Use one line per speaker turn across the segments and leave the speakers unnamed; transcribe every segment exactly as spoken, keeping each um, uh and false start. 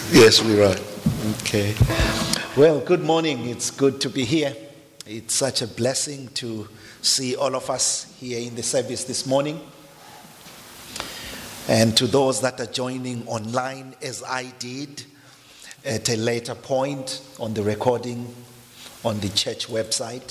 Yes, we're right. Okay. Well, good morning. It's good to be here. It's such a blessing to see all of us here in the service this morning. And to those that are joining online, as I did at a later point on the recording on the church website,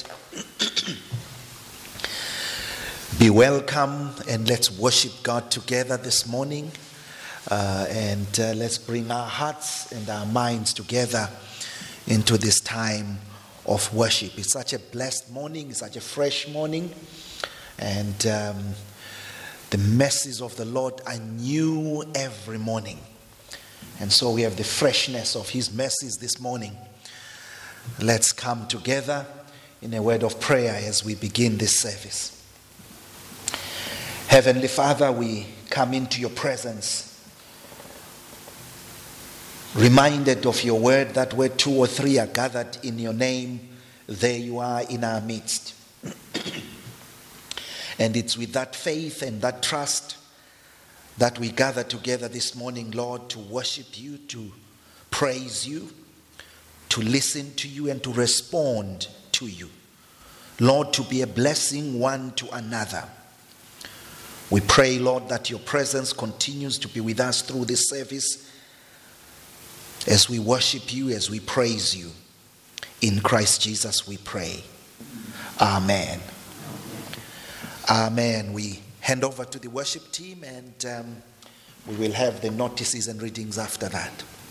be welcome and let's worship God together this morning. Uh, and uh, let's bring our hearts and our minds together into this time of worship. It's such a blessed morning, it's such a fresh morning, and um, the mercies of the Lord are new every morning. And so we have the freshness of His mercies this morning. Let's come together in a word of prayer as we begin this service. Heavenly Father, we come into your presence, reminded of your word that where two or three are gathered in your name, there you are in our midst. And it's with that faith and that trust that we gather together this morning, Lord, to worship you, to praise you, to listen to you, and to respond to you. Lord, to be a blessing one to another. We pray, Lord, that your presence continues to be with us through this service, as we worship you, as we praise you. In Christ Jesus we pray. Amen. Amen. We hand over to the worship team, and um, we will have the notices and readings after that.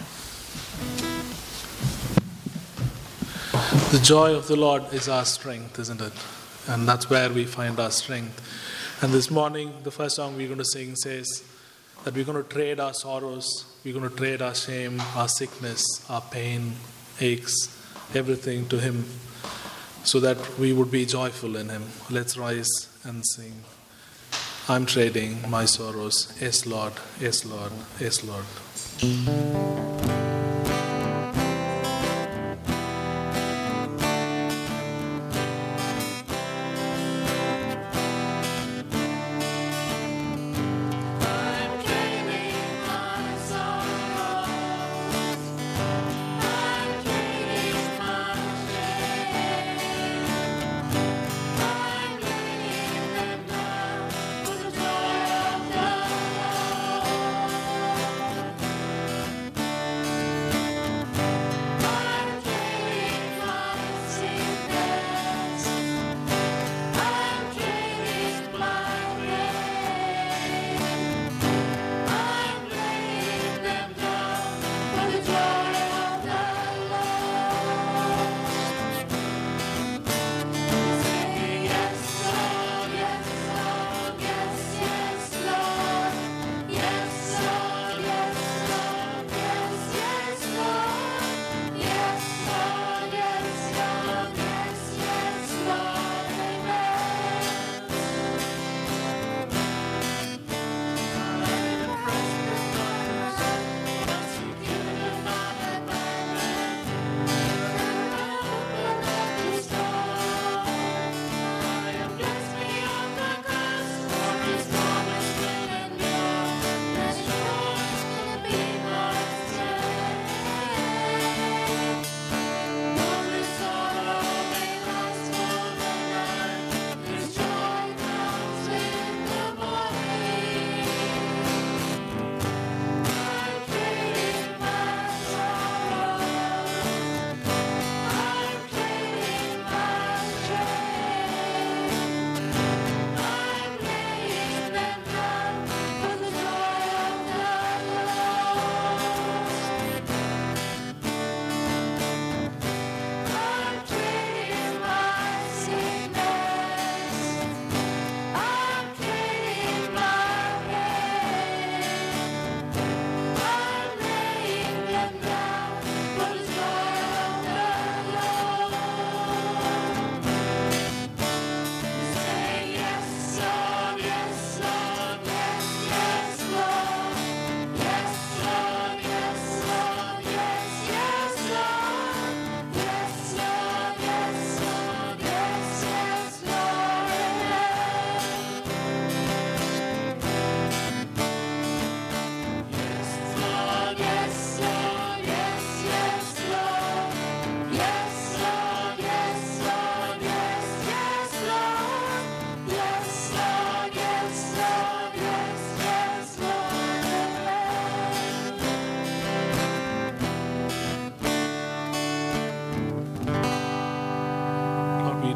The joy of the Lord is our strength, isn't it? And that's where we find our strength. And this morning, the first song we're going to sing says that we're going to trade our sorrows, we're going to trade our shame, our sickness, our pain, aches, everything to Him, so that we would be joyful in Him. Let's rise and sing. I'm trading my sorrows. Yes, Lord. Yes, Lord. Yes, Lord.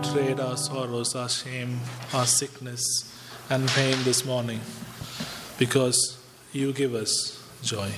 trade our sorrows, our shame, our sickness and pain this morning, because you give us joy.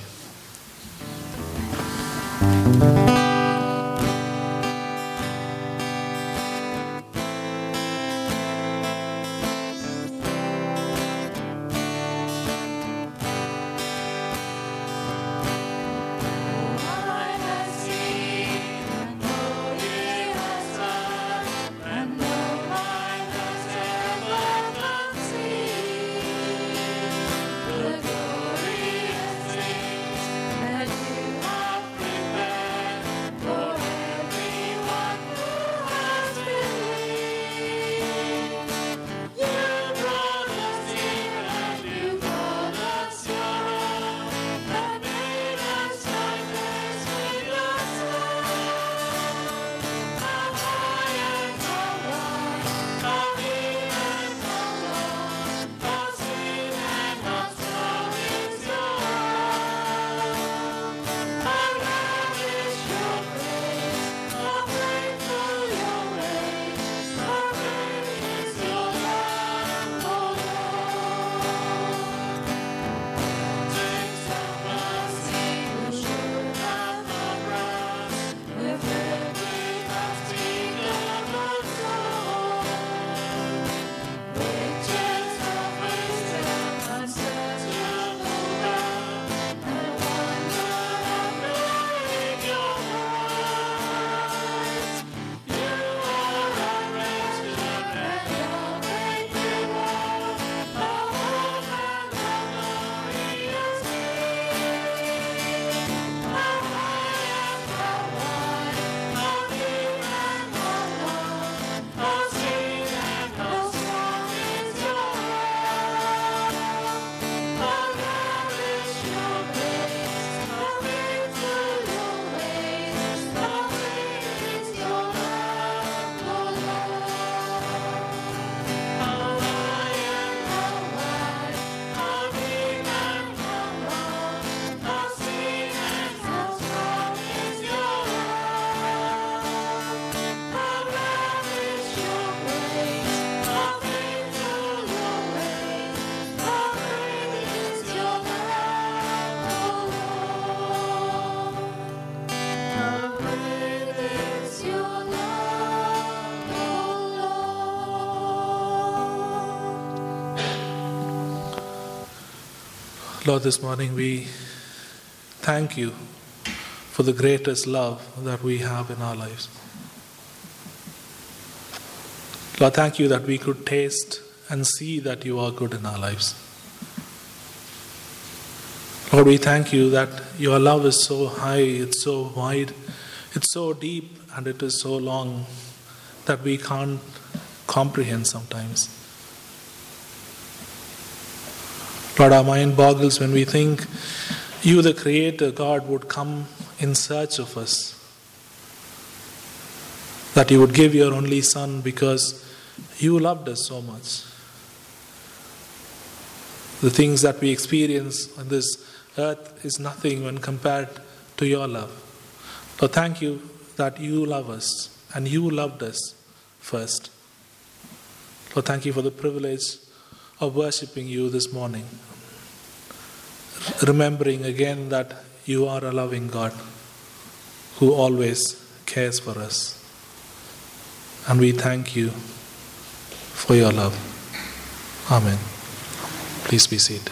Lord, this morning we thank you for the greatest love that we have in our lives. Lord, thank you that we could taste and see that you are good in our lives. Lord, we thank you that your love is so high, it's so wide, it's so deep, and it is so long that we can't comprehend sometimes. Lord, our mind boggles when we think you, the Creator God, would come in search of us. That you would give your only Son because you loved us so much. The things that we experience on this earth is nothing when compared to your love. Lord, thank you that you love us and you loved us first. Lord, thank you for the privilege of worshiping you this morning, remembering again that you are a loving God who always cares for us. And we thank you for your love. Amen. Please be seated.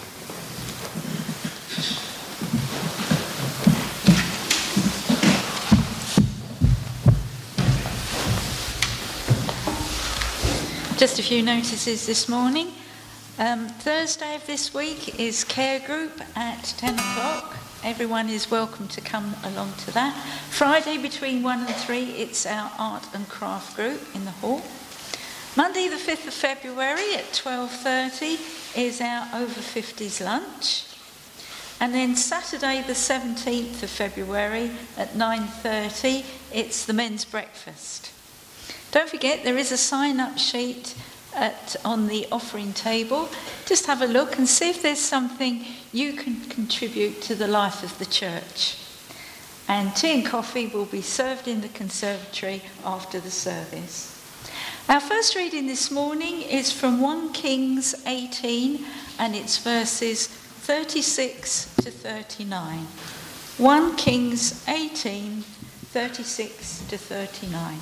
Just a few notices this morning. Um, Thursday of this week is care group at ten o'clock. Everyone is welcome to come along to that. Friday between one and three, it's our art and craft group in the hall. Monday the fifth of February at twelve thirty is our over fifties lunch. And then Saturday the seventeenth of February at nine thirty, it's the men's breakfast. Don't forget, there is a sign-up sheet at, on the offering table. Just have a look and see if there's something you can contribute to the life of the church. And tea and coffee will be served in the conservatory after the service. Our first reading this morning is from First Kings eighteen, and it's verses thirty-six to thirty-nine. First Kings eighteen, thirty-six to thirty-nine.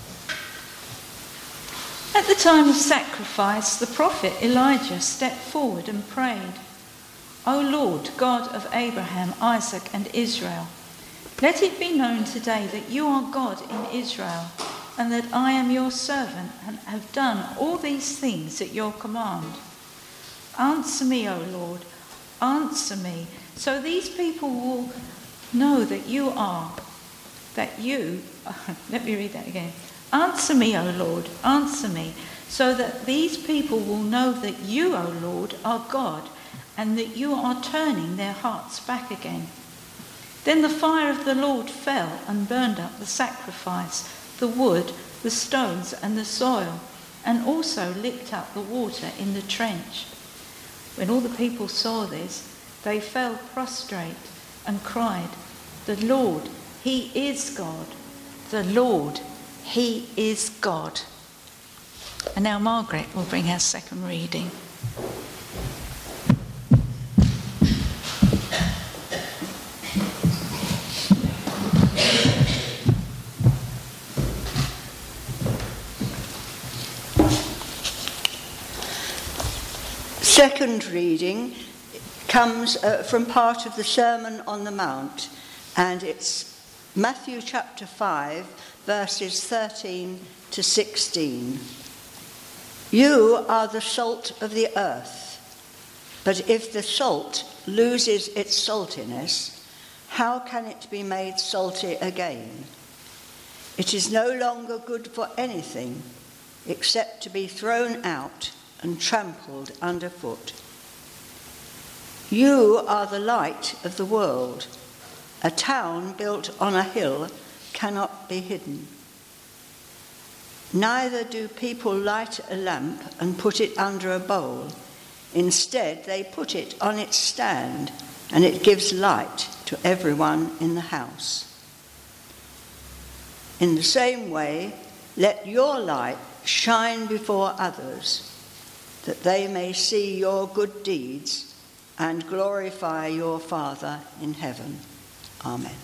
At the time of sacrifice, the prophet Elijah stepped forward and prayed, "O Lord, God of Abraham, Isaac, and Israel, let it be known today that you are God in Israel, and that I am your servant and have done all these things at your command. Answer me, O Lord, answer me, so these people will know that you are, that you," let me read that again. "Answer me, O Lord, answer me, so that these people will know that you, O Lord, are God, and that you are turning their hearts back again." Then the fire of the Lord fell and burned up the sacrifice, the wood, the stones, and the soil, and also licked up the water in the trench. When all the people saw this, they fell prostrate and cried, "The Lord, he is God. The Lord, he is God." And now Margaret will bring our second reading.
Second reading comes uh, from part of the Sermon on the Mount, and it's Matthew chapter five, verses thirteen to sixteen. "You are the salt of the earth, but if the salt loses its saltiness, how can it be made salty again? It is no longer good for anything except to be thrown out and trampled underfoot. You are the light of the world. A town built on a hill cannot be hidden. Neither do people light a lamp and put it under a bowl. Instead, they put it on its stand, and it gives light to everyone in the house. In the same way, let your light shine before others, that they may see your good deeds and glorify your Father in heaven." Amen.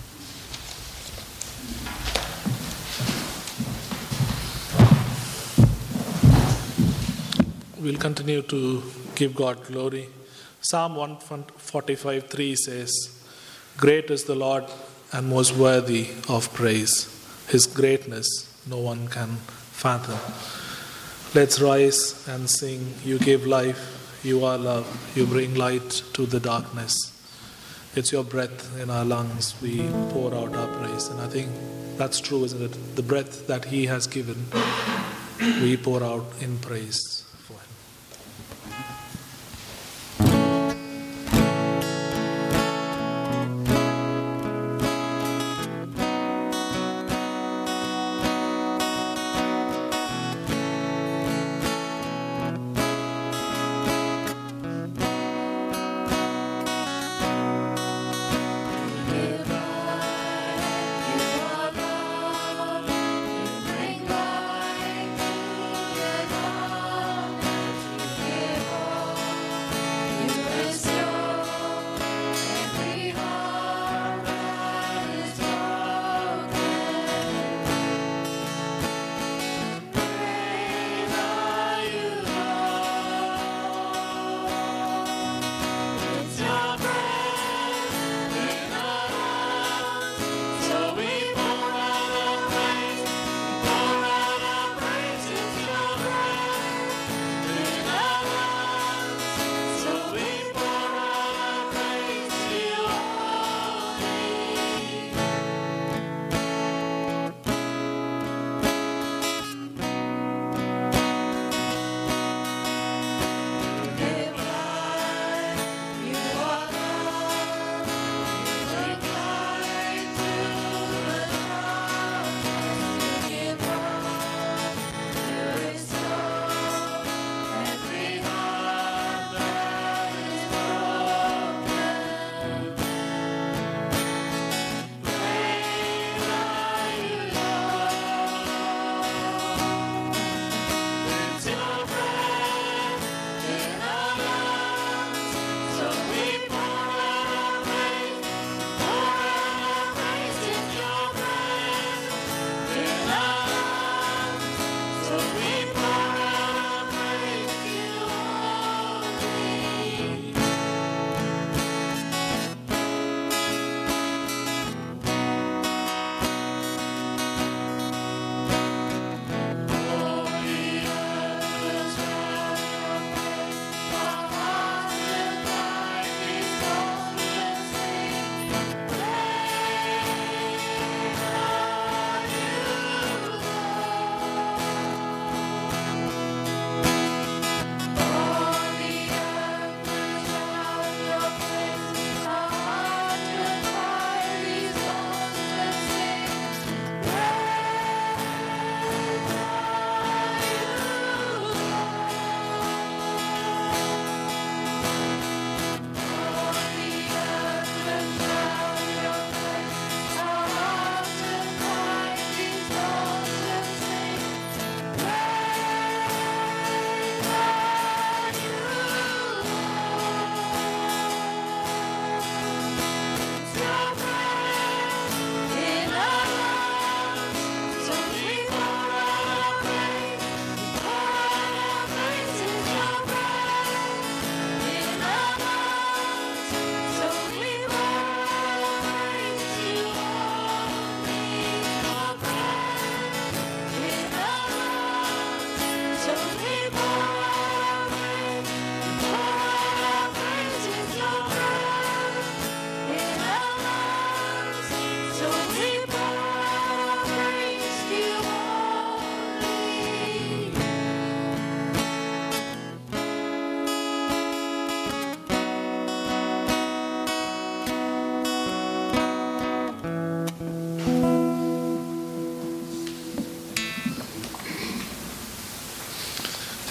We'll continue to give God glory. Psalm one forty-five three says, "Great is the Lord and most worthy of praise. His greatness no one can fathom." Let's rise and sing, "You give life, you are love, you bring light to the darkness." It's your breath in our lungs, we pour out our praise. And I think that's true, isn't it? The breath that he has given, we pour out in praise for him.
Bring light to the dark.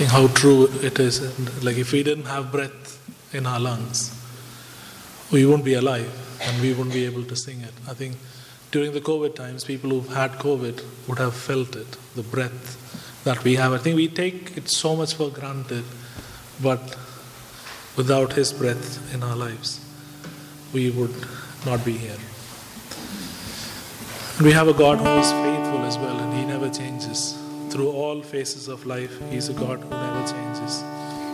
think how true it is. And like if we didn't have breath in our lungs, we wouldn't be alive and we wouldn't be able to sing it. I think during the COVID times, people who've had COVID would have felt it, the breath that we have. I think we take it so much for granted, but without His breath in our lives, we would not be here. And we have a God who is faithful as well, and He never changes. Through all phases of life, He's a God who never changes.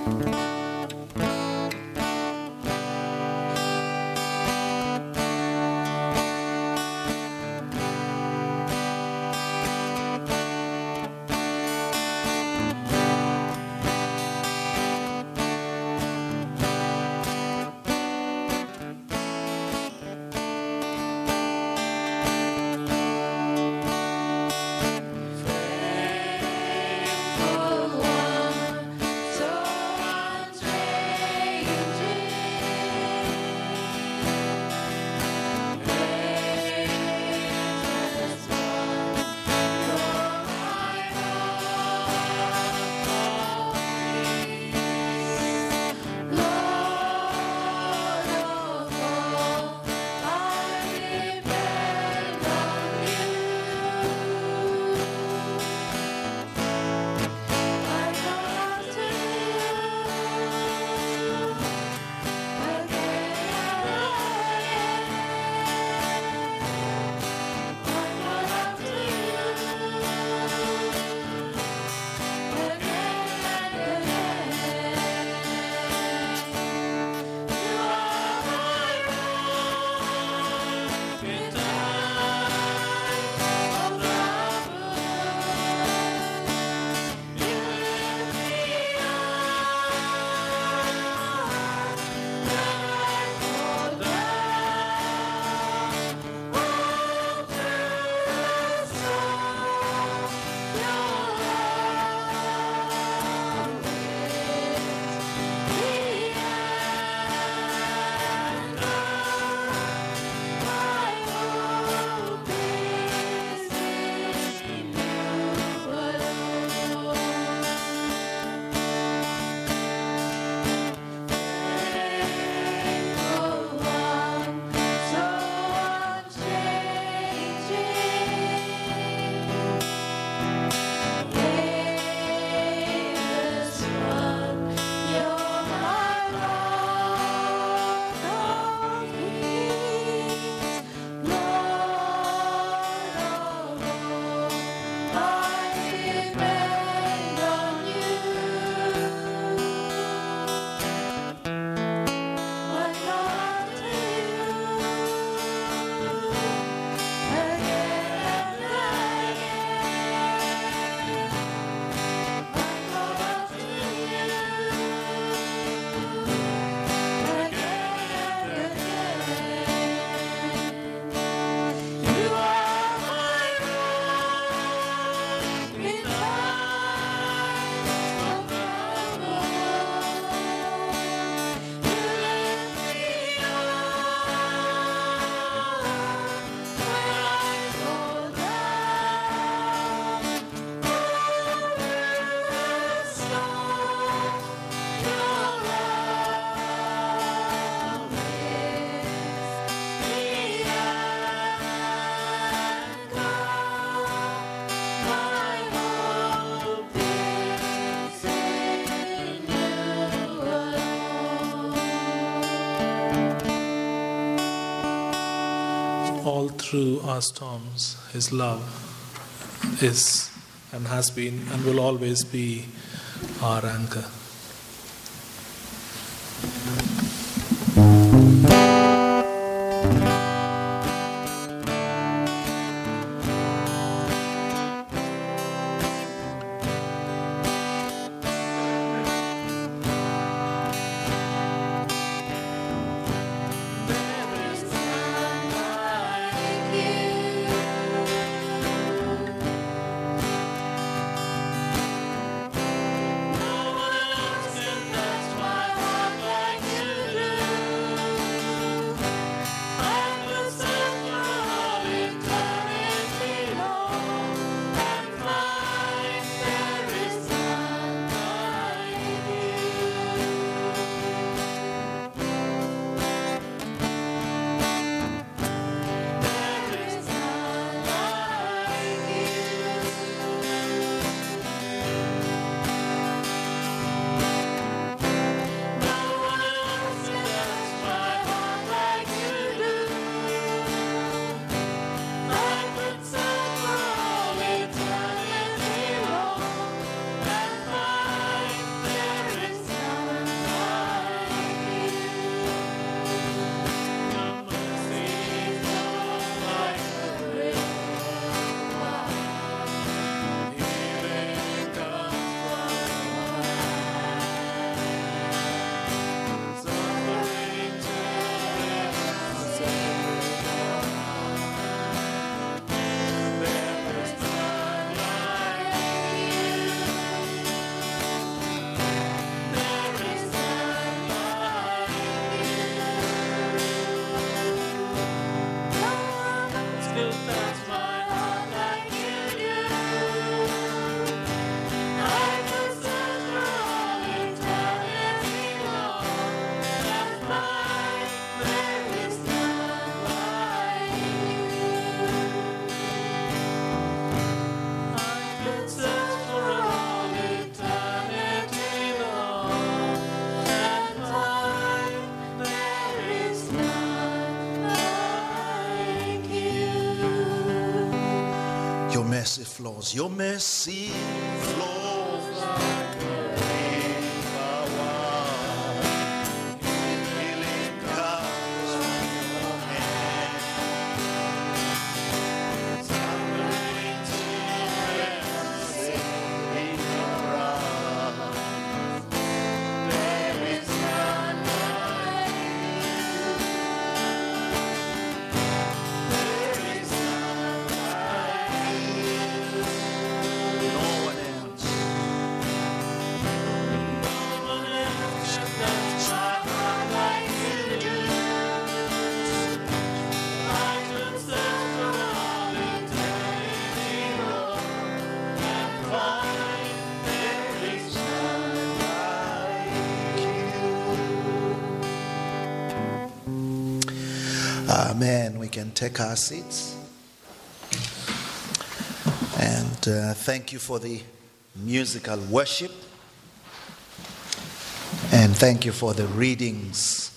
All through our storms, His love is and has been and will always be our anchor.
No one
Your mercy flows. Your mercy flows like a river wide. Healing comes from your hand. Suffering to mercy in your arms. There is none like you. There is none like you. No one else. No one else can touch my heart like you do. I can search around eternity long and find there is none like you. Amen. We can take our seats. And uh, thank you for the musical worship. And thank you for the readings.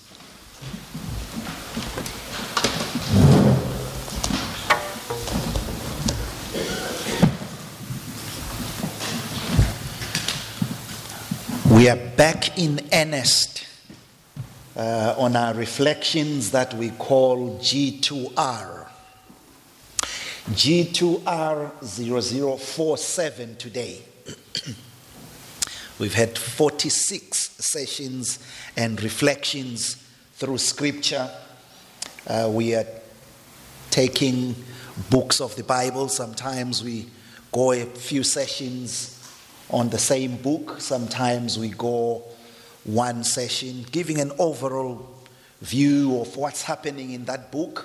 We are back in earnest uh, on our reflections that we call G two R. G two R zero zero four seven today. We've had forty-six sessions and reflections through scripture. Uh, we are taking books of the Bible. Sometimes we go a few sessions on the same book. Sometimes we go one session, giving an overall view of what's happening in that book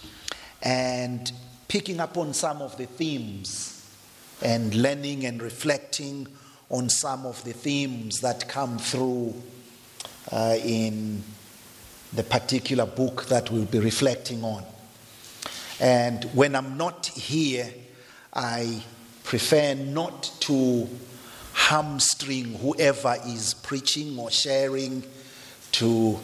and picking up on some of the themes and learning and reflecting on some of the themes that come through uh, in the particular book that we'll be reflecting on. And when I'm not here, I prefer not to hamstring whoever is preaching or sharing to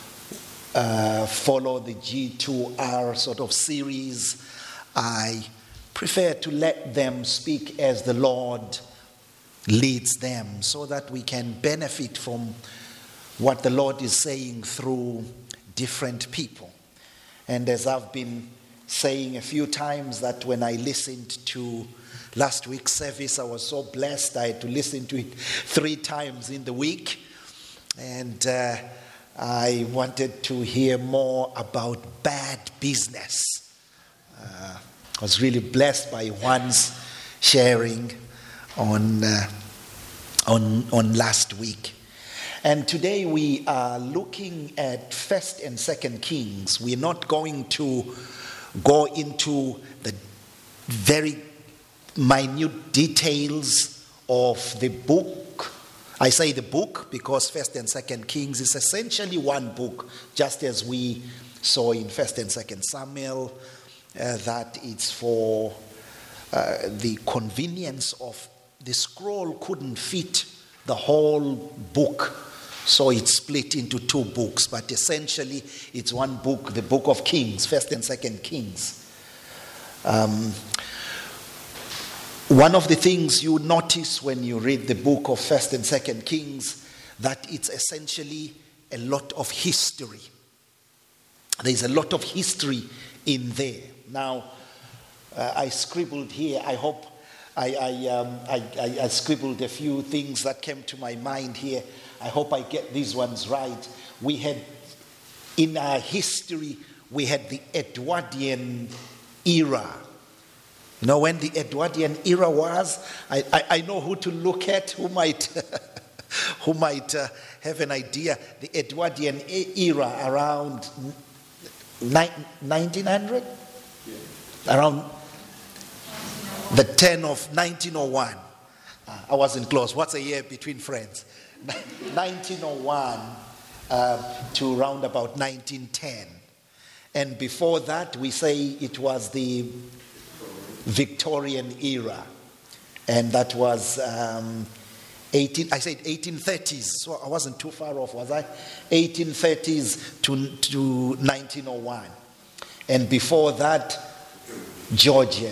uh, follow the G two R sort of series. I prefer to let them speak as the Lord leads them so that we can benefit from what the Lord is saying through different people. And as I've been saying a few times, that when I listened to last week's service, I was so blessed. I had to listen to it three times in the week. And uh, I wanted to hear more about bad business. Uh, I was really blessed by Juan's sharing on, uh, on, on last week. And today we are looking at First and Second Kings. We're not going to go into the very minute details of the book. I say the book because First and Second Kings is essentially one book, just as we saw in First and Second Samuel, uh, that it's for uh, the convenience of the scroll couldn't fit the whole book, so it's split into two books, but essentially it's one book, the book of Kings, First and Second Kings. Um, One of the things you notice when you read the book of First and Second Kings, that it's essentially a lot of history. There's a lot of history in there. Now, uh, I scribbled here, I hope, I, I, um, I, I, I scribbled a few things that came to my mind here. I hope I get these ones right. We had, in our history, we had the Edwardian era. You know, when the Edwardian era was, I, I, I know who to look at, who might, who might uh, have an idea. The Edwardian era around nineteen hundred? Yeah. Around the ten of nineteen oh one. Uh, I wasn't close. What's a year between friends? nineteen oh one uh, to round about nineteen ten. And before that, we say it was the Victorian era, and that was um, eighteen. I said eighteen thirties, so I wasn't too far off, was I? eighteen thirties to to nineteen oh one, and before that, Georgian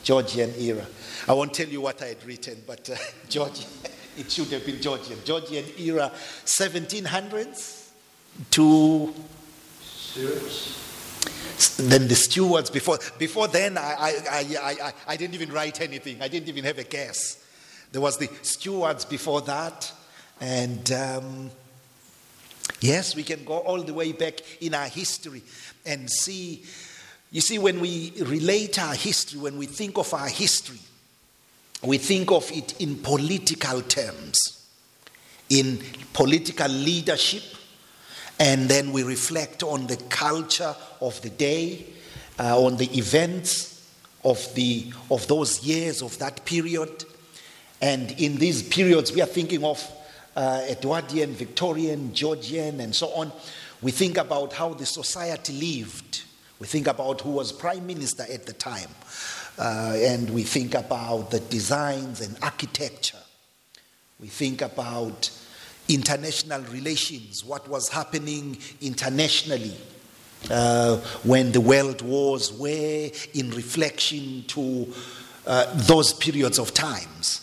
Georgian era. I won't tell you what I had written, but uh, Georgian, it should have been Georgian. Georgian era, seventeen hundreds to...
Stewards.
Then the stewards, before before then, I, I, I, I, I didn't even write anything. I didn't even have a guess. There was the stewards before that. And um, yes, we can go all the way back in our history and see. You see, when we relate our history, when we think of our history, we think of it in political terms, in political leadership, and then we reflect on the culture of the day, uh, on the events of the of those years, of that period. And in these periods, we are thinking of uh, Edwardian, Victorian, Georgian, and so on. We think about how the society lived. We think about who was prime minister at the time. Uh, and we think about the designs and architecture. We think about international relations, what was happening internationally uh, when the world wars were in reflection to uh, those periods of times.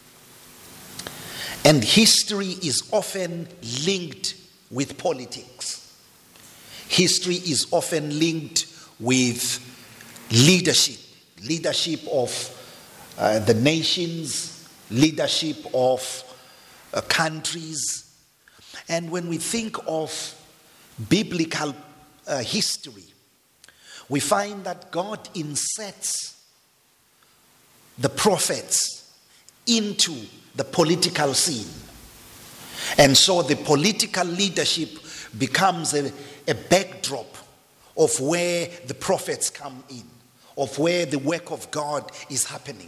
And history is often linked with politics. History is often linked with leadership, leadership of uh, the nations, leadership of uh, countries. And when we think of biblical uh, history, we find that God inserts the prophets into the political scene. And so the political leadership becomes a, a backdrop of where the prophets come in, of where the work of God is happening.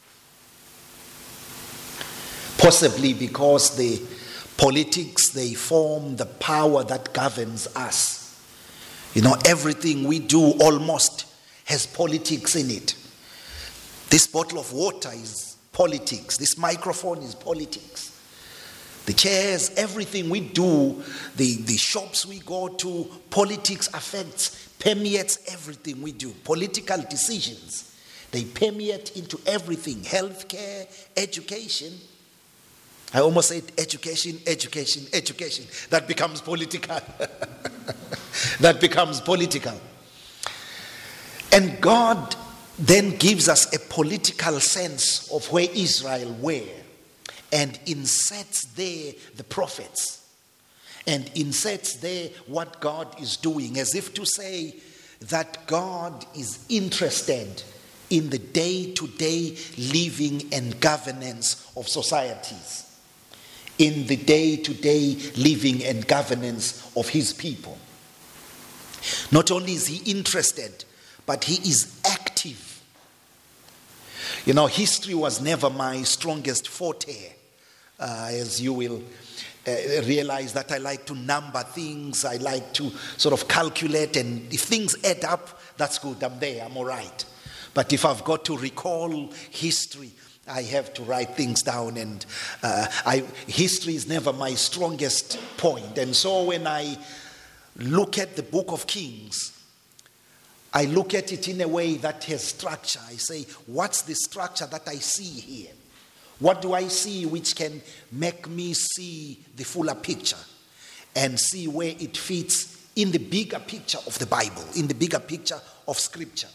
Possibly because the politics, they form the power that governs us. You know, everything we do almost has politics in it. This bottle of water is politics. This microphone is politics. The chairs, everything we do, the, the shops we go to, politics affects, permeates everything we do. Political decisions, they permeate into everything. Healthcare, education. I almost said education, education, education. That becomes political. That becomes political. And God then gives us a political sense of where Israel were, and inserts there the prophets, and inserts there what God is doing, as if to say that God is interested in the day-to-day living and governance of societies, in the day-to-day living and governance of his people. Not only is he interested, but he is active. You know, history was never my strongest forte, uh, as you will uh, realize that I like to number things, I like to sort of calculate, and if things add up, that's good, I'm there, I'm all right. But if I've got to recall history, I have to write things down, and uh, I, history is never my strongest point. And so when I look at the book of Kings, I look at it in a way that has structure. I say, what's the structure that I see here? What do I see which can make me see the fuller picture and see where it fits in the bigger picture of the Bible, in the bigger picture of Scripture?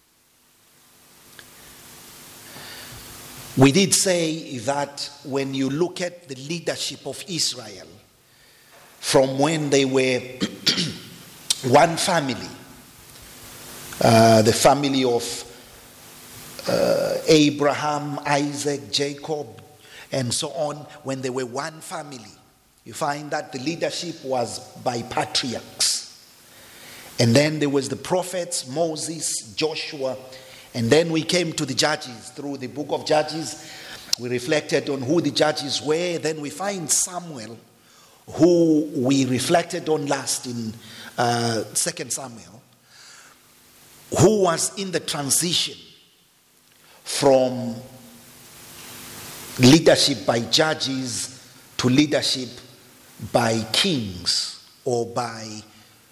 We did say that when you look at the leadership of Israel, from when they were one family, Uh, the family of uh, Abraham, Isaac, Jacob, and so on, when they were one family, you find that the leadership was by patriarchs. And then there was the prophets, Moses, Joshua, and then we came to the judges. Through the book of Judges, we reflected on who the judges were. Then we find Samuel, who we reflected on last in uh, Second Samuel, who was in the transition from leadership by judges to leadership by kings, or by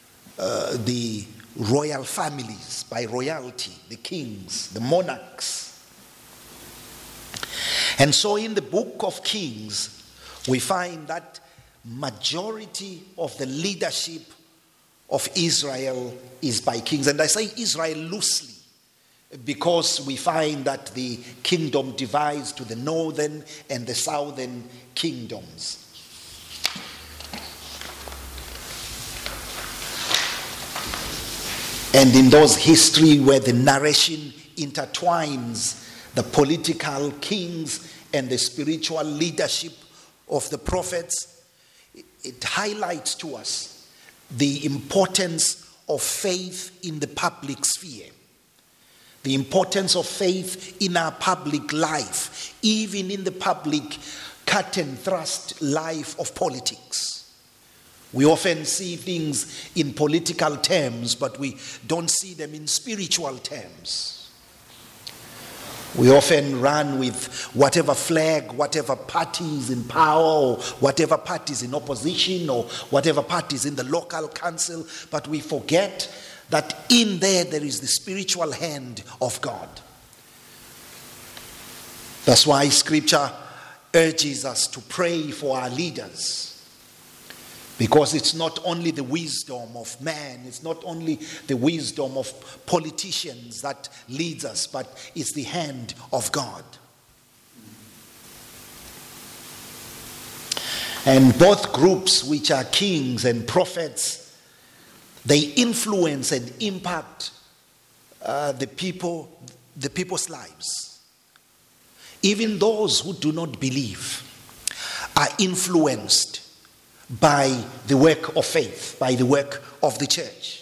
uh, the royal families, by royalty, the kings, the monarchs. And so in the book of Kings, we find that majority of the leadership of Israel is by kings. And I say Israel loosely because we find that the kingdom divides to the northern and the southern kingdoms. And in those history where the narration intertwines the political kings and the spiritual leadership of the prophets, it highlights to us the importance of faith in the public sphere, the importance of faith in our public life, even in the public cut and thrust life of politics. We often see things in political terms, but we don't see them in spiritual terms. We often run with whatever flag, whatever party is in power, or whatever party is in opposition, or whatever party is in the local council, but we forget that in there there is the spiritual hand of God. That's why Scripture urges us to pray for our leaders. Because it's not only the wisdom of man, it's not only the wisdom of politicians that leads us, but it's the hand of God. And both groups, which are kings and prophets, they influence and impact uh, the people, the people's lives. Even those who do not believe are influenced by the work of faith, by the work of the church.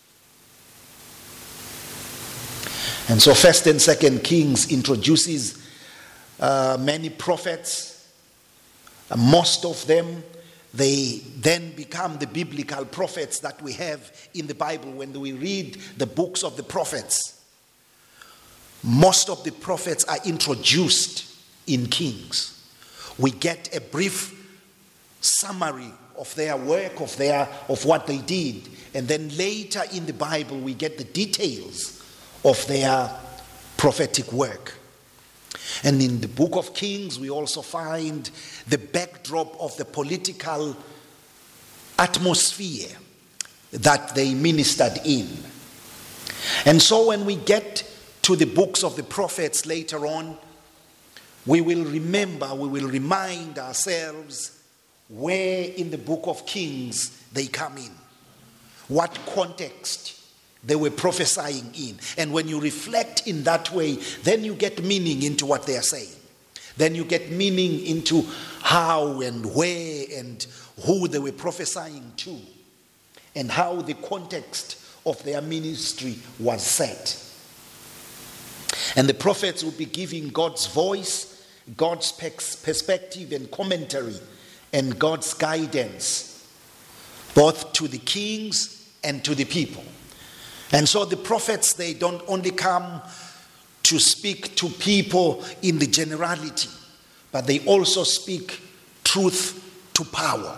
And so First and Second Kings introduces uh, many prophets. Uh, most of them, they then become the biblical prophets that we have in the Bible. When we read the books of the prophets, most of the prophets are introduced in Kings. We get a brief summary of their work, of their of what they did, and then later in the Bible we get the details of their prophetic work. And in the book of Kings we also find the backdrop of the political atmosphere that they ministered in. And so when we get to the books of the prophets later on, we will remember, we will remind ourselves where in the book of Kings they come in, what context they were prophesying in. And when you reflect in that way, then you get meaning into what they are saying. Then you get meaning into how and where and who they were prophesying to, and how the context of their ministry was set. And the prophets will be giving God's voice, God's perspective and commentary, and God's guidance, both to the kings and to the people. And so the prophets, they don't only come to speak to people in the generality, but they also speak truth to power.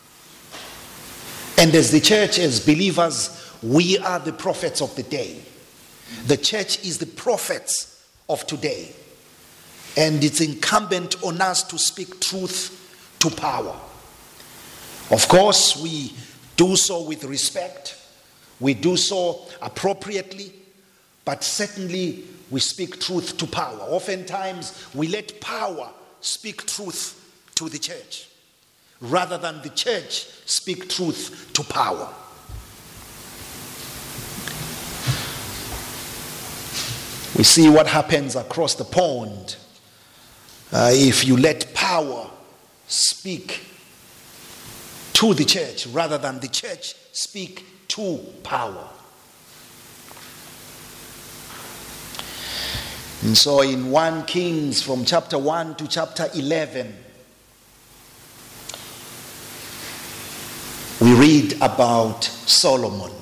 And as the church, as believers, we are the prophets of the day. The church is the prophets of today. And it's incumbent on us to speak truth to power. Of course, we do so with respect. We do so appropriately. But certainly, we speak truth to power. Oftentimes, we let power speak truth to the church, rather than the church speak truth to power. We see what happens across the pond uh, if you let power speak to the church rather than the church speak to power. And so in First Kings, from chapter one to chapter eleven, we read about Solomon.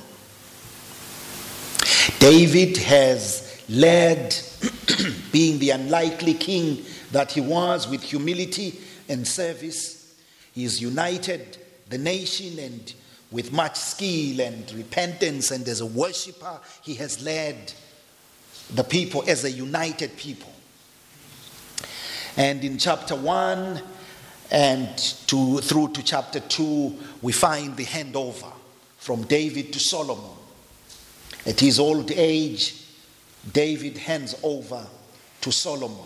David has led, being the unlikely king that he was, with humility and service. He has united the nation, and with much skill and repentance, and as a worshiper, he has led the people as a united people. And in chapter one and to, through to chapter two, we find the handover from David to Solomon. At his old age, David hands over to Solomon.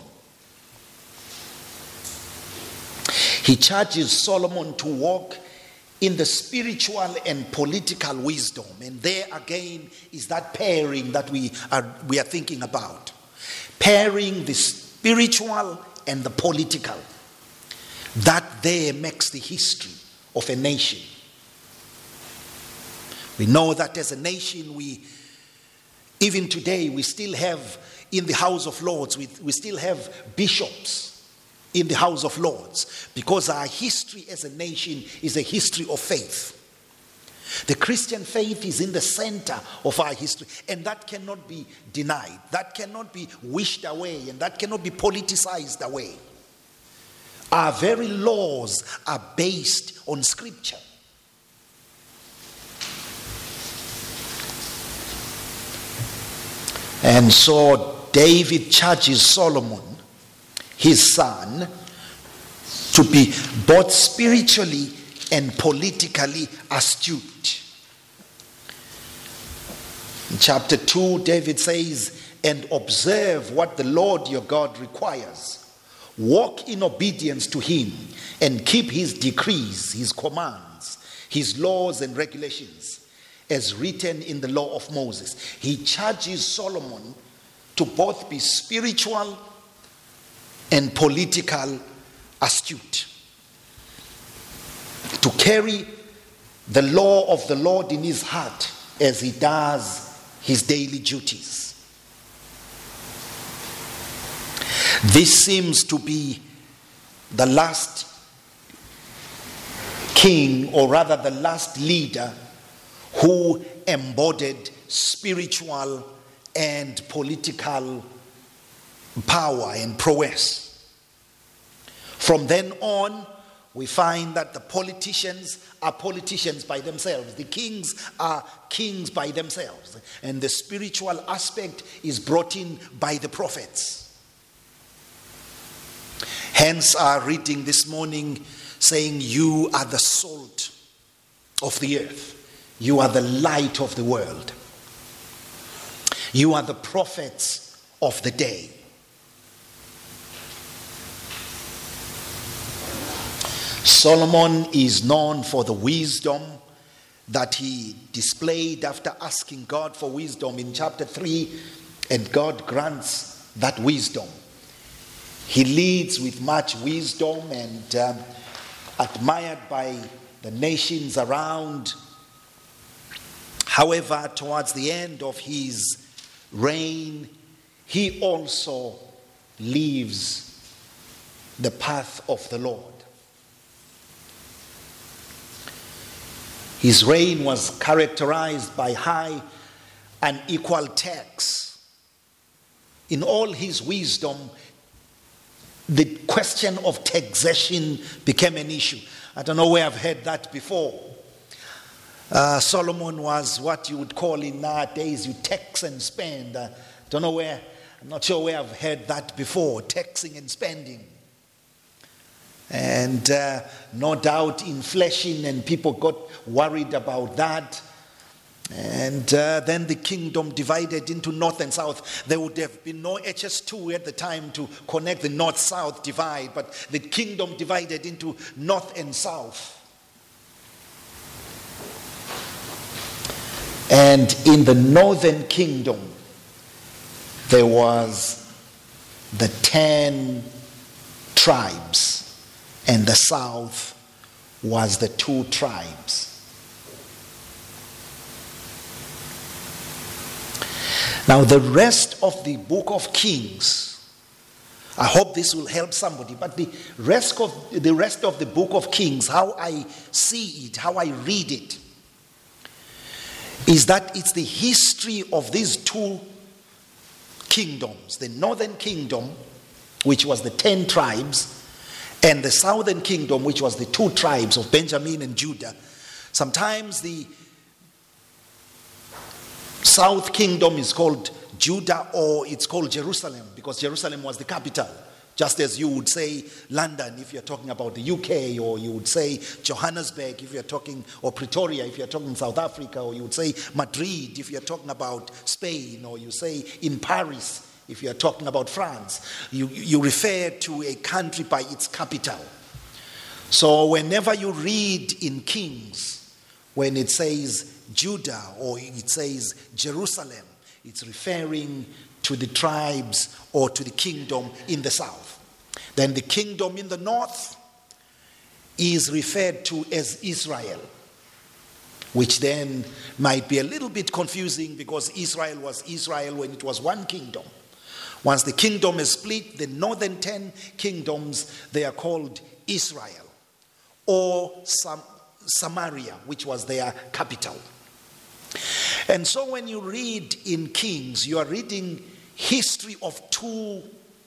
He charges Solomon to walk in the spiritual and political wisdom. And there again is that pairing that we are, we are thinking about. Pairing the spiritual and the political. That there makes the history of a nation. We know that as a nation, we, even today, we still have in the House of Lords, we, we still have bishops in the House of Lords, because our history as a nation is a history of faith. The Christian faith is in the center of our history, and that cannot be denied. That cannot be wished away, and that cannot be politicized away. Our very laws are based on Scripture. And so David charges Solomon, his son, to be both spiritually and politically astute. In chapter two, David says, and observe what the Lord your God requires. Walk in obedience to him and keep his decrees, his commands, his laws and regulations, as written in the law of Moses. He charges Solomon to both be spiritual and political astute, to carry the law of the Lord in his heart as he does his daily duties. This seems to be the last king, or rather the last leader, who embodied spiritual and political power and prowess. From then on, we find that the politicians are politicians by themselves. The kings are kings by themselves. And the spiritual aspect is brought in by the prophets. Hence our reading this morning saying, you are the salt of the earth. You are the light of the world. You are the prophets of the day. Solomon is known for the wisdom that he displayed after asking God for wisdom in chapter three, and God grants that wisdom. He leads with much wisdom and um, admired by the nations around. However, towards the end of his reign, he also leaves the path of the Lord. His reign was characterized by high and equal tax. In all his wisdom, the question of taxation became an issue. I don't know where I've heard that before. Uh, Solomon was what you would call in nowadays, you tax and spend. I uh, don't know where, I'm not sure where I've heard that before, taxing and spending. And uh, no doubt inflation, and people got worried about that. And uh, then the kingdom divided into north and south. There would have been no H S two at the time to connect the north-south divide, but the kingdom divided into north and south. And in the northern kingdom, there was the ten tribes, and the south was the two tribes. Now, the rest of the book of Kings, I hope this will help somebody, but the rest of the rest of the book of Kings, how I see it, how I read it, is that it's the history of these two kingdoms, the northern kingdom, which was the ten tribes, and the southern kingdom, which was the two tribes of Benjamin and Judah. Sometimes the south kingdom is called Judah, or it's called Jerusalem, because Jerusalem was the capital. Just as you would say London if you're talking about the U K, or you would say Johannesburg if you're talking, or Pretoria if you're talking South Africa, or you would say Madrid if you're talking about Spain, or you say in Paris if you're talking about France. You, you refer to a country by its capital. So whenever you read in Kings, when it says Judah or it says Jerusalem, it's referring to the tribes or to the kingdom in the south. Then the kingdom in the north is referred to as Israel, which then might be a little bit confusing because Israel was Israel when it was one kingdom. Once the kingdom is split, the northern ten kingdoms, they are called Israel, or Sam- Samaria, which was their capital. And so when you read in Kings, you are reading history of two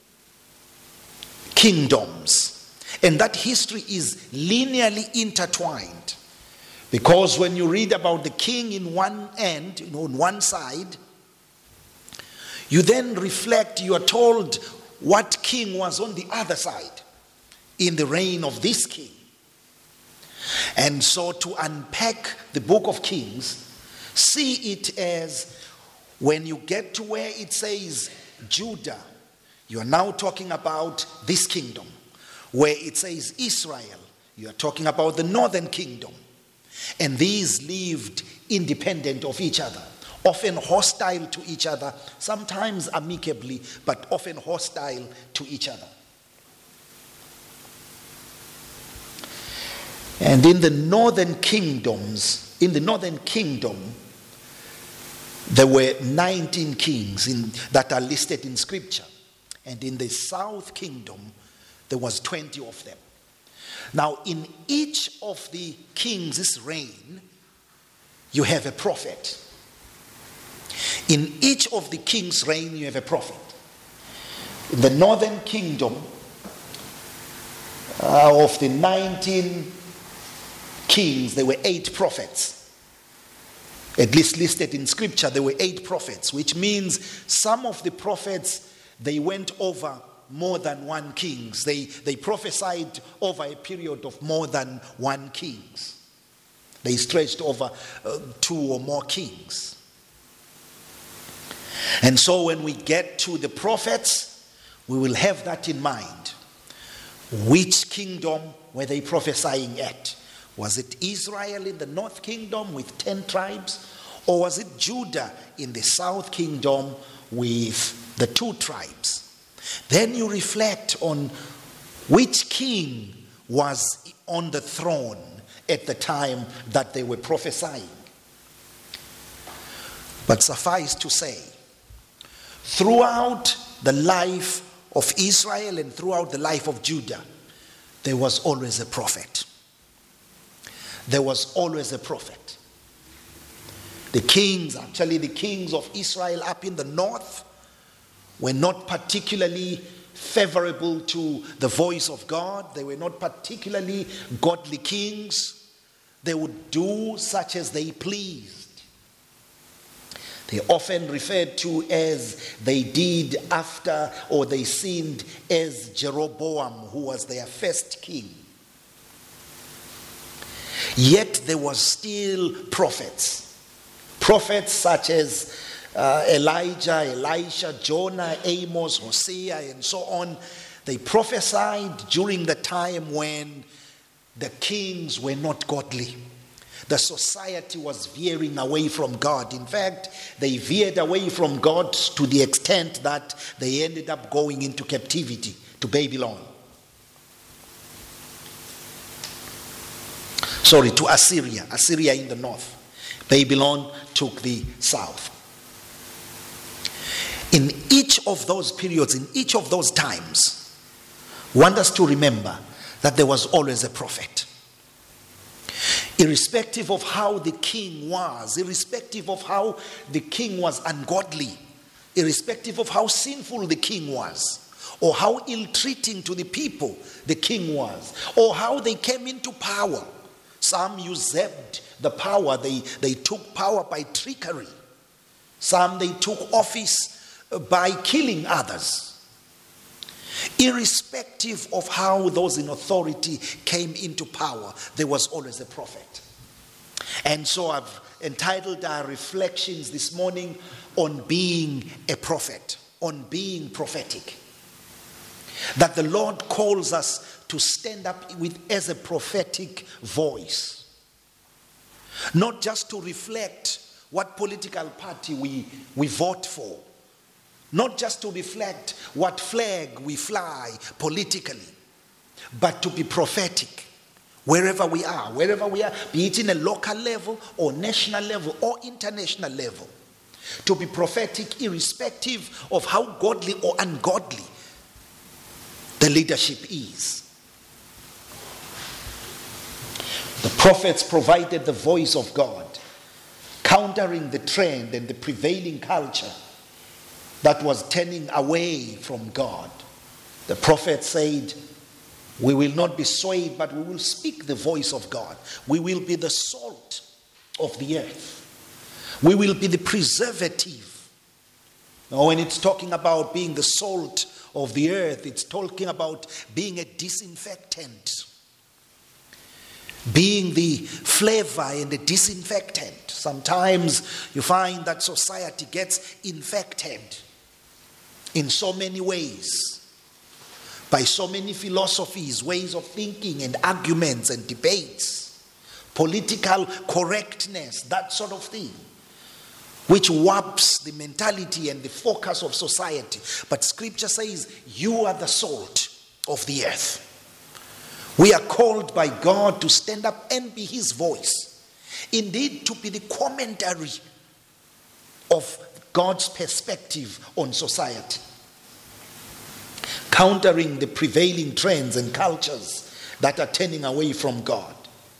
kingdoms. And that history is linearly intertwined. Because when you read about the king in one end, you know, on one side, you then reflect, you are told what king was on the other side in the reign of this king. And so to unpack the book of Kings, see it as when you get to where it says Judah, you are now talking about this kingdom. Where it says Israel, you are talking about the northern kingdom. And these lived independent of each other, often hostile to each other, sometimes amicably, but often hostile to each other. And in the northern kingdoms, in the northern kingdom, there were nineteen kings in, that are listed in scripture. And in the south kingdom, there was twenty of them. Now, in each of the kings' reign, you have a prophet. In each of the kings' reign, you have a prophet. In the northern kingdom, uh, of the nineteen kings, there were eight prophets. At least listed in scripture, there were eight prophets, which means some of the prophets, they went over more than one kings. They, they prophesied over a period of more than one kings. They stretched over uh, two or more kings. And so when we get to the prophets, we will have that in mind. Which kingdom were they prophesying at? Was it Israel in the north kingdom with ten tribes? Or was it Judah in the south kingdom with the two tribes? Then you reflect on which king was on the throne at the time that they were prophesying. But suffice to say, throughout the life of Israel and throughout the life of Judah, there was always a prophet. There was always a prophet. The kings, actually the kings of Israel up in the north, were not particularly favorable to the voice of God. They were not particularly godly kings. They would do such as they pleased. They often referred to as they did after, or they sinned as Jeroboam, who was their first king. Yet there was still prophets. Prophets such as uh, Elijah, Elisha, Jonah, Amos, Hosea, and so on. They prophesied during the time when the kings were not godly. The society was veering away from God. In fact, they veered away from God to the extent that they ended up going into captivity to Babylon. Sorry, to Assyria. Assyria in the north. Babylon took the south. In each of those periods, in each of those times, want us to remember that there was always a prophet. Irrespective of how the king was, irrespective of how the king was ungodly, irrespective of how sinful the king was, or how ill-treating to the people the king was, or how they came into power. Some usurped the power. They, they took power by trickery. Some they took office by killing others. Irrespective of how those in authority came into power, there was always a prophet. And so I've entitled our reflections this morning on being a prophet, on being prophetic. That the Lord calls us to stand up with as a prophetic voice. Not just to reflect what political party we, we vote for. Not just to reflect what flag we fly politically, but to be prophetic wherever we are, wherever we are, be it in a local level or national level or international level. To be prophetic irrespective of how godly or ungodly the leadership is. The prophets provided the voice of God, countering the trend and the prevailing culture that was turning away from God. The prophet said, we will not be swayed, but we will speak the voice of God. We will be the salt of the earth. We will be the preservative. Now, when it's talking about being the salt of the earth, it's talking about being a disinfectant. Being the flavor and the disinfectant. Sometimes you find that society gets infected in so many ways, by so many philosophies, ways of thinking and arguments and debates, political correctness, that sort of thing, which warps the mentality and the focus of society. But Scripture says, you are the salt of the earth. We are called by God to stand up and be his voice. Indeed, to be the commentary of God's perspective on society, countering the prevailing trends and cultures that are turning away from God.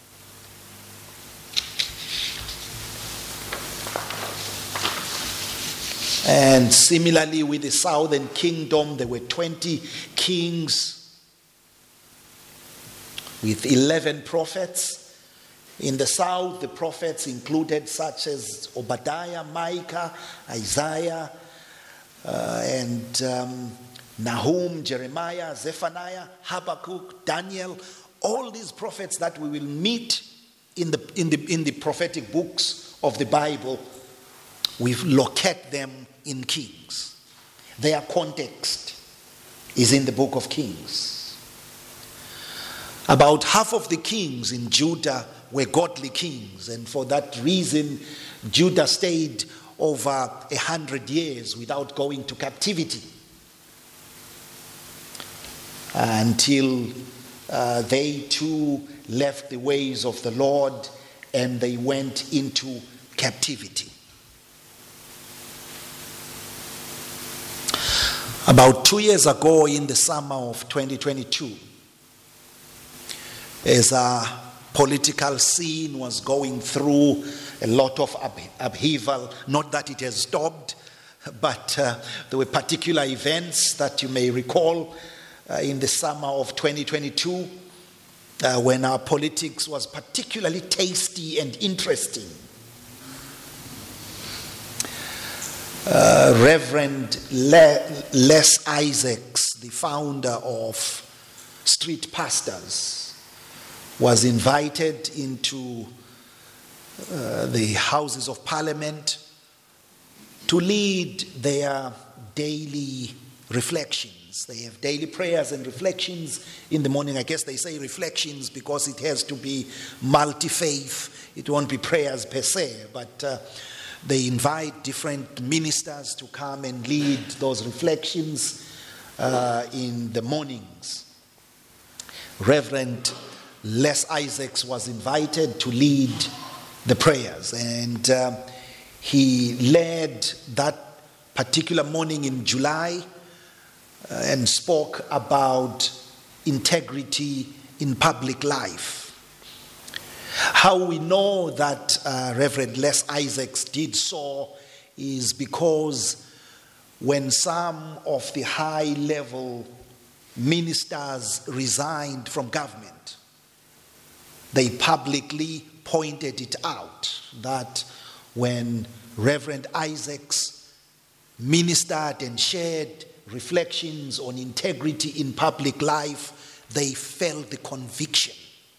And similarly with the southern kingdom, there were twenty kings with eleven prophets. In the south, the prophets included such as Obadiah, Micah, Isaiah, uh, and um, Nahum, Jeremiah, Zephaniah, Habakkuk, Daniel. All these prophets that we will meet in the, in the, in the prophetic books of the Bible, we locate them in Kings. Their context is in the book of Kings. About half of the kings in Judah were godly kings, and for that reason, Judah stayed over a hundred years without going to captivity until uh, they too left the ways of the Lord and they went into captivity. About two years ago, in the summer of twenty twenty-two, as our political scene was going through a lot of upheaval, not that it has stopped, but uh, there were particular events that you may recall uh, in the summer of twenty twenty-two uh, when our politics was particularly tasty and interesting. Uh, Reverend Le- Les Isaacs, the founder of Street Pastors, was invited into uh, the Houses of Parliament to lead their daily reflections. They have daily prayers and reflections in the morning. I guess they say reflections because it has to be multi-faith. It won't be prayers per se, but uh, they invite different ministers to come and lead those reflections uh, in the mornings. Reverend Les Isaacs was invited to lead the prayers, and uh, he led that particular morning in July uh, and spoke about integrity in public life. How we know that uh, Reverend Les Isaacs did so is because when some of the high-level ministers resigned from government, they publicly pointed it out that when Reverend Isaacs ministered and shared reflections on integrity in public life, they felt the conviction.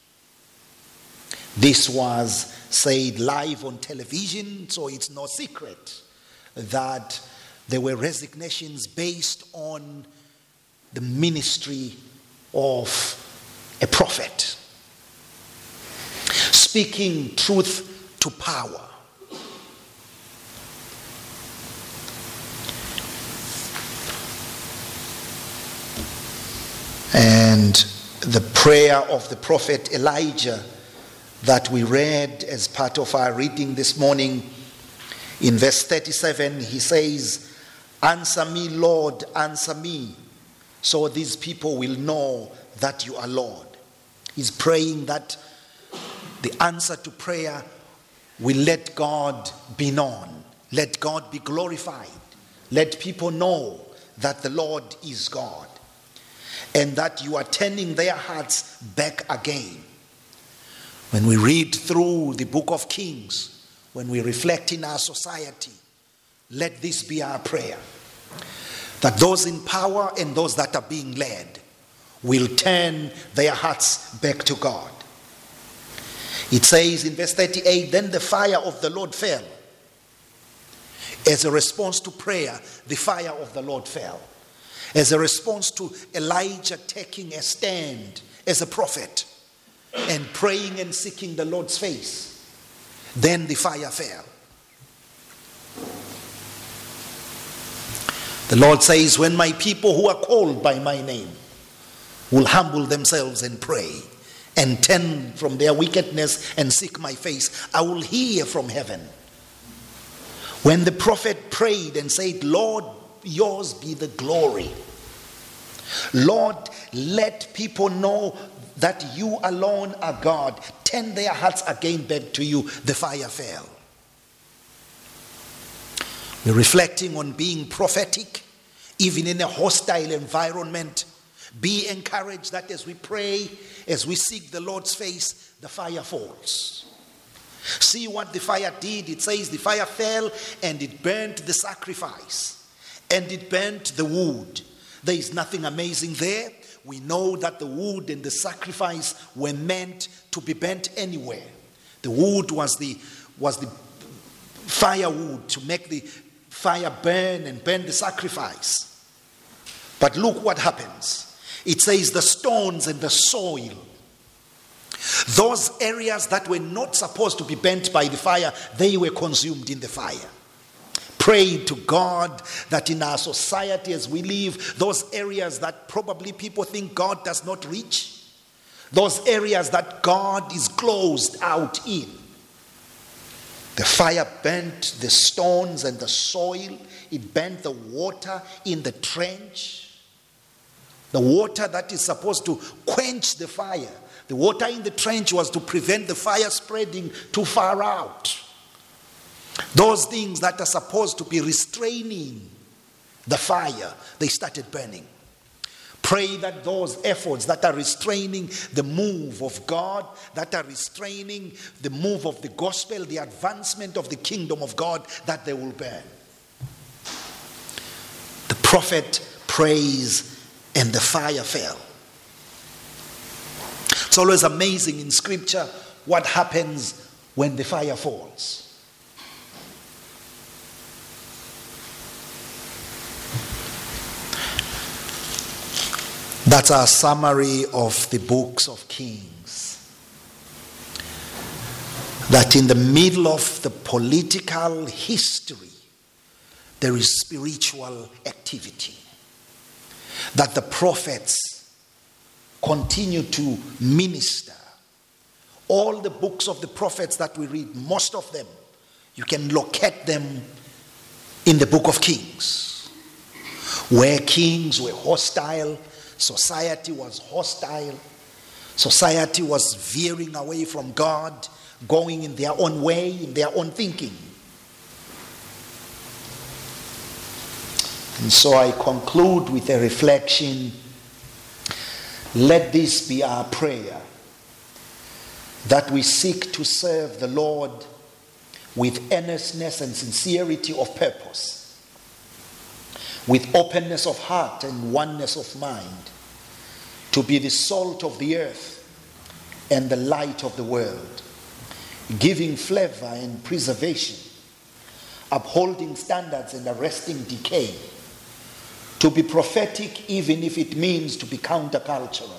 This was said live on television, so it's no secret that there were resignations based on the ministry of a prophet, speaking truth to power. And the prayer of the prophet Elijah that we read as part of our reading this morning, in verse thirty-seven, he says, "Answer me, Lord, answer me, so these people will know that you are Lord." He's praying that the answer to prayer will let God be known, let God be glorified, let people know that the Lord is God, and that you are turning their hearts back again. When we read through the book of Kings, when we reflect in our society, let this be our prayer, that those in power and those that are being led will turn their hearts back to God. It says in verse thirty-eight, "Then the fire of the Lord fell." As a response to prayer, the fire of the Lord fell. As a response to Elijah taking a stand as a prophet and praying and seeking the Lord's face, then the fire fell. The Lord says, "When my people who are called by my name will humble themselves and pray and turn from their wickedness and seek my face, I will hear from heaven." When the prophet prayed and said, "Lord, yours be the glory. Lord, let people know that you alone are God. Turn their hearts again back to you," the fire fell. We're reflecting on being prophetic, even in a hostile environment. Be encouraged that as we pray, as we seek the Lord's face, the fire falls. See what the fire did. It says the fire fell and it burnt the sacrifice and it burnt the wood. There is nothing amazing there. We know that the wood and the sacrifice were meant to be burnt anywhere. The wood was the was the firewood to make the fire burn and burn the sacrifice. But look what happens. It says the stones and the soil, those areas that were not supposed to be burnt by the fire, they were consumed in the fire. Pray to God that in our society as we live, those areas that probably people think God does not reach, those areas that God is closed out in, the fire burnt the stones and the soil. It burnt the water in the trench. The water that is supposed to quench the fire. The water in the trench was to prevent the fire spreading too far out. Those things that are supposed to be restraining the fire, they started burning. Pray that those efforts that are restraining the move of God, that are restraining the move of the gospel, the advancement of the kingdom of God, that they will burn. The prophet prays and the fire fell. It's always amazing in scripture what happens when the fire falls. That's our summary of the books of Kings. That in the middle of the political history, there is spiritual activity. That the prophets continue to minister. All the books of the prophets that we read, most of them, you can locate them in the book of Kings, where kings were hostile. Society was hostile. Society was veering away from God, going in their own way, in their own thinking. And so I conclude with a reflection. Let this be our prayer, that we seek to serve the Lord with earnestness and sincerity of purpose, with openness of heart and oneness of mind, to be the salt of the earth and the light of the world, giving flavor and preservation, upholding standards and arresting decay, to be prophetic even if it means to be countercultural.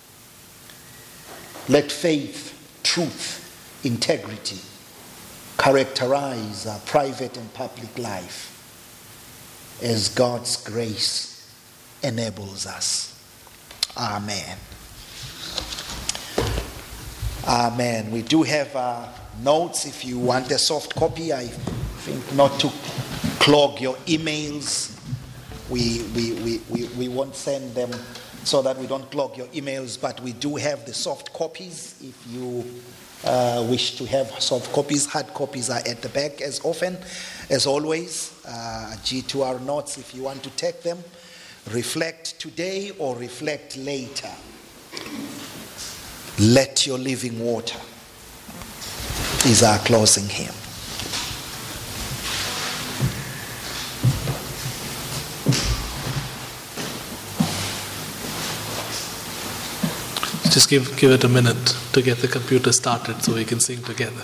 Let faith, truth, integrity characterize our private and public life as God's grace enables us. Amen. Amen. We do have uh, notes if you want a soft copy. I think not to clog your emails. We, we, we, we, we won't send them so that we don't clog your emails, but we do have the soft copies. If you uh, wish to have soft copies, hard copies are at the back as often as always. Uh, G two R notes if you want to take them. Reflect today or reflect later. Let your living water is our closing hymn.
Just give, give it a minute to get the computer started so we can sing together.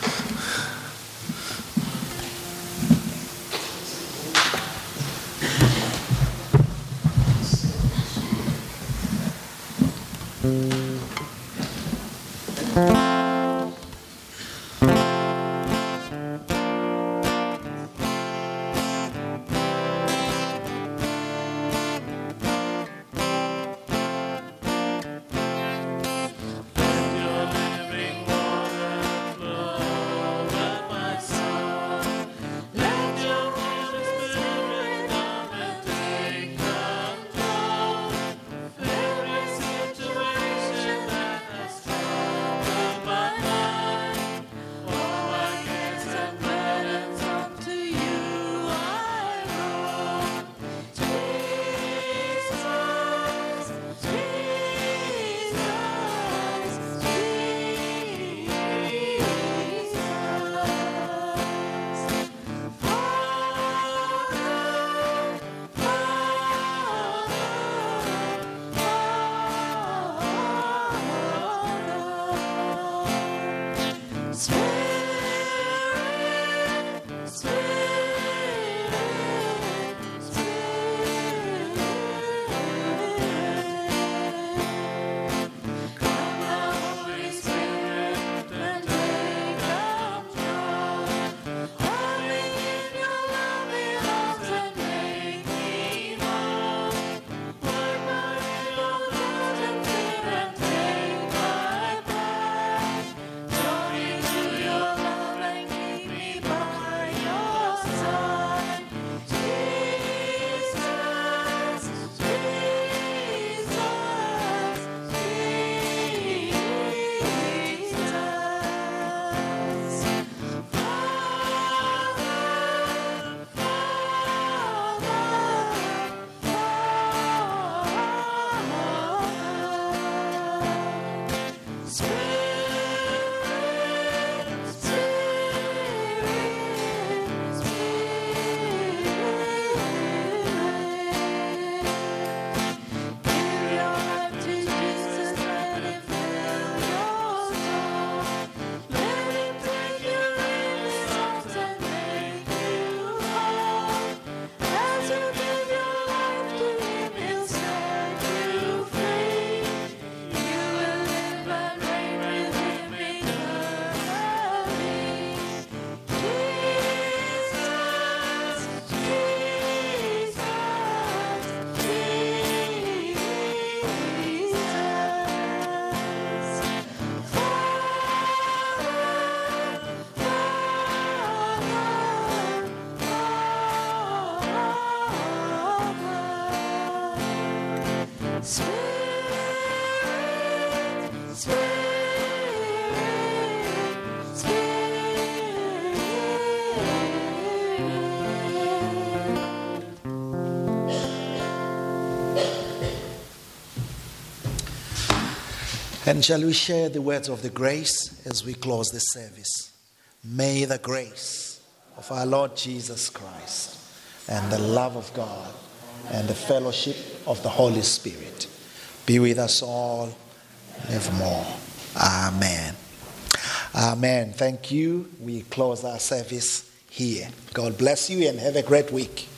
And shall we share the words of the grace as we close this service? May the grace of our Lord Jesus Christ and the love of God and the fellowship of the Holy Spirit be with us all evermore. Amen. Amen. Thank you. We close our service here. God bless you and have a great week.